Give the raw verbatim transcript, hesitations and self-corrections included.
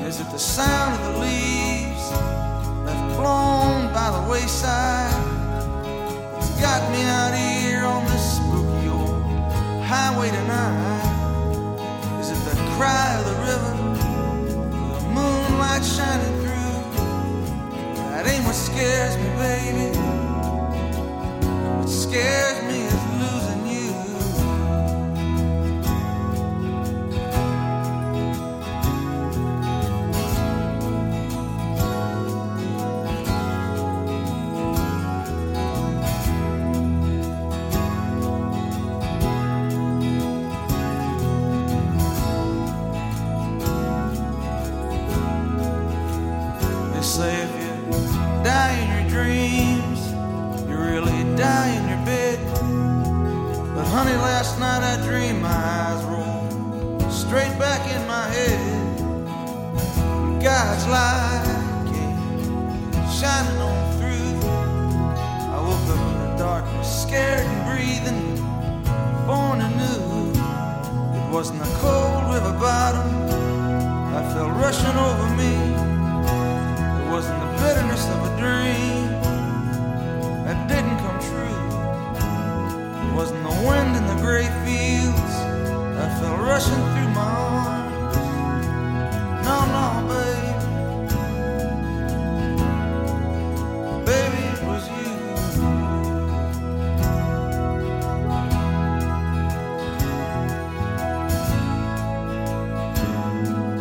Is it the sound of the leaves left blown by the wayside? It's got me out here on this spooky old highway tonight. Is it the cry of the river, the moonlight shining through? That ain't what scares me, baby. What scares me is losing you. Say if you die in your dreams, you really die in your bed. But honey, last night I dreamed my eyes rolled straight back in my head. God's light came shining on through. I woke up in the darkness, scared and breathing, born anew. It wasn't the cold river bottom I felt rushing over me. It wasn't the bitterness of a dream that didn't come true. It wasn't the wind in the gray fields I felt rushing through my arms.